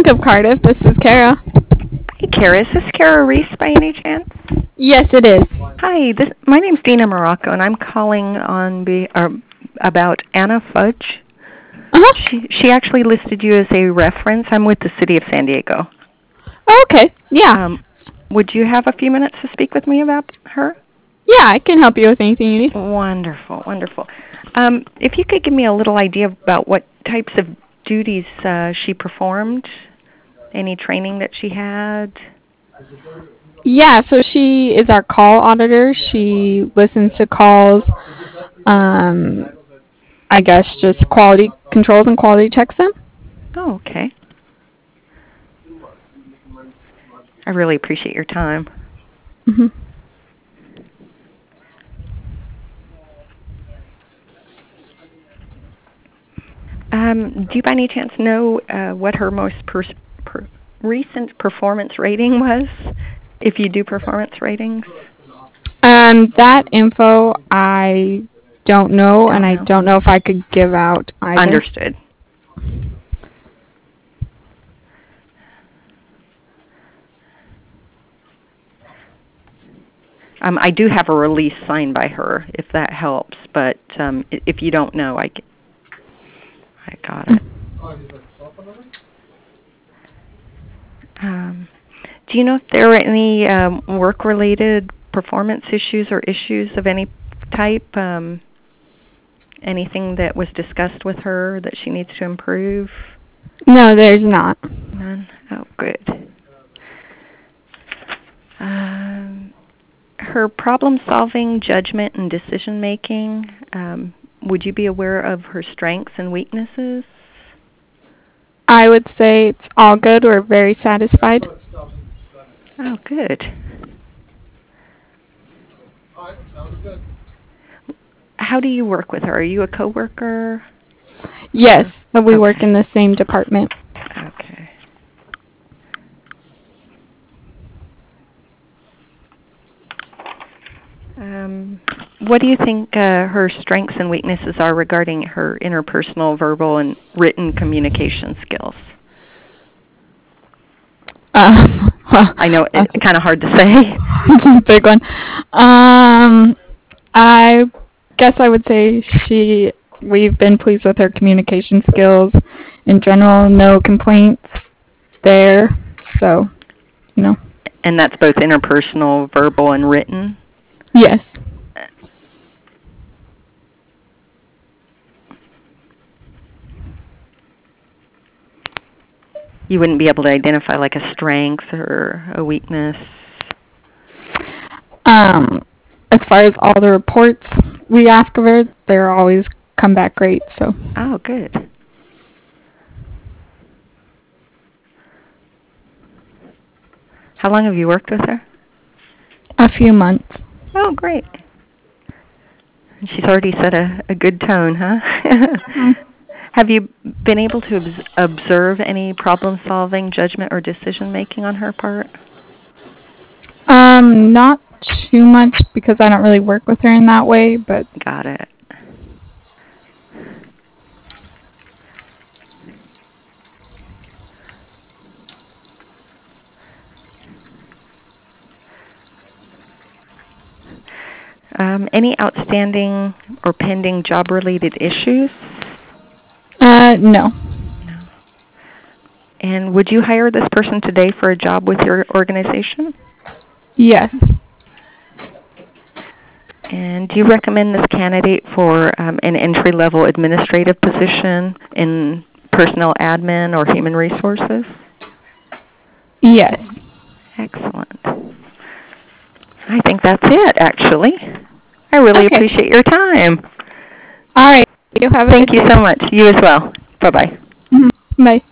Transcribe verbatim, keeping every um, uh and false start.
Bank of Cardiff. This is Kara. Hi, Kara. Is this Kara Reese by any chance? Yes, it is. Hi, this my name's Dina Morocco, and I'm calling on be, uh, about Anna Fudge. Uh-huh. She she actually listed you as a reference. I'm with the City of San Diego. Oh, okay. Yeah. Um, would you have a few minutes to speak with me about her? Yeah, I can help you with anything you need. Wonderful, wonderful. Um, if you could give me a little idea about what types of duties uh, she performed, any training that she had. Yeah, so she is our call auditor. She listens to calls. Um, I guess just quality controls and quality checks them. Oh, okay. I really appreciate your time. Mm-hmm. Um, do you by any chance know uh, what her most per- per- recent performance rating was, if you do performance ratings? Um, that info I don't know, Don't and I know. don't know if I could give out either. Understood. Um, I do have a release signed by her, if that helps. But um, if you don't know, I, can, I got it. Um, do you know if there were any um, work-related performance issues or issues of any type? Um, anything that was discussed with her that she needs to improve? No, there's not. None? Oh, good. Um, her problem-solving, judgment, and decision-making, um, would you be aware of her strengths and weaknesses? I would say it's all good. We're very satisfied. Oh, good. How do you work with her? Are you a coworker? Yes, but we okay. work in the same department. Okay. Um, what do you think uh, her strengths and weaknesses are regarding her interpersonal, verbal, and written communication skills? Um, well, I know it's kind of hard to say. It's a big one. Um, I guess I would say she. We've been pleased with her communication skills in general. No complaints there. So, you know. And that's both interpersonal, verbal, and written? Yes. You wouldn't be able to identify like a strength or a weakness? Um, as far as all the reports we ask of her, they're always come back great. So. Oh, good. How long have you worked with her? A few months. Oh, great. She's already set a, a good tone, huh? mm. Have you been able to ob- observe any problem-solving, judgment, or decision-making on her part? Um, not too much because I don't really work with her in that way, but... Got it. Um, any outstanding or pending job-related issues? Uh, no. No. And would you hire this person today for a job with your organization? Yes. And do you recommend this candidate for um, an entry-level administrative position in personnel admin or human resources? Yes. Excellent. I think that's it, actually. I really okay. appreciate your time. All right. You have a Thank good you day. so much. You as well. Bye-bye. Mm-hmm. Bye.